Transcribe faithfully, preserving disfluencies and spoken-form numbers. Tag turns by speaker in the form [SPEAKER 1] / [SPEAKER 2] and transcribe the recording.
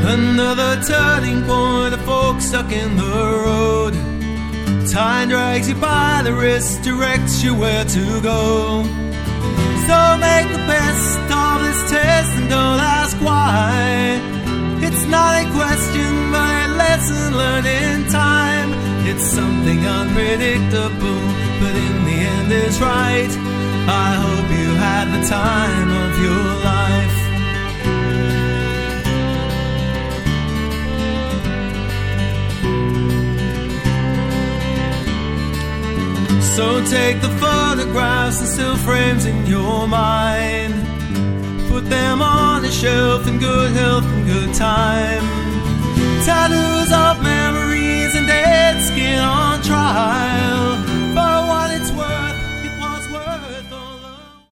[SPEAKER 1] Another turning point, a fork stuck in the road. Time drags you by the wrist, directs you where to go. So make the best of this test and don't ask why. It's not a question, but a lesson learned in time. It's something unpredictable, but in the end it's right. I hope you had the time of your life. So take the photographs and still frames in your mind. Put them on a shelf in good health and good time. Tattoos of memories and dead skin on trial.